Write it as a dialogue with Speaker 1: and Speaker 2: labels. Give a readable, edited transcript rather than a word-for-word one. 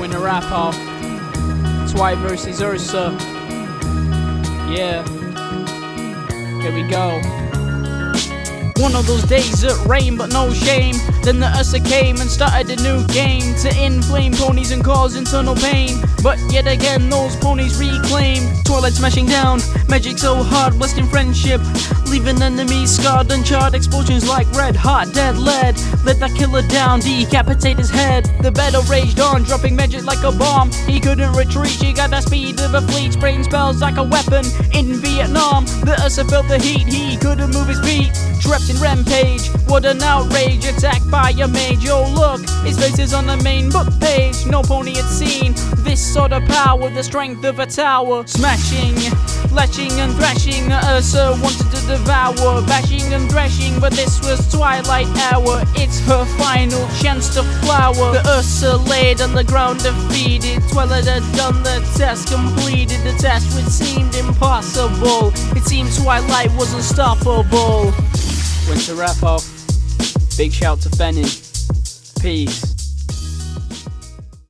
Speaker 1: Winner wrap off. Twi versus Ursa. Yeah. Here we go. One of those days it rained but no shame. Then the Ursa came and started a new game to inflame ponies and cause internal pain. But yet again those ponies reclaim. Twilight smashing down, magic so hard, blasting friendship, leaving enemies scarred and charred. Explosions like red hot dead lead. Let that killer down, decapitate his head. The battle raged on, dropping magic like a bomb. He couldn't retreat, she got the speed of a fleet, spraying spells like a weapon in Vietnam. The Ursa felt the heat, he couldn't move his feet. Trapped in rampage, what an outrage. Attacked by a mage, yo look, his face is on the main book page. No pony had seen this sort of power, the strength of a tower. Smashing, lashing and thrashing, Ursa wanted to devour. Bashing and thrashing, but this was twilight hour. It's her final chance to flower. The Ursa laid on the ground defeated. Twilight had done the test, completed the task which seemed impossible. It seemed Twilight was unstoppable. Winter wrap off. Big shout to Fennin. Peace.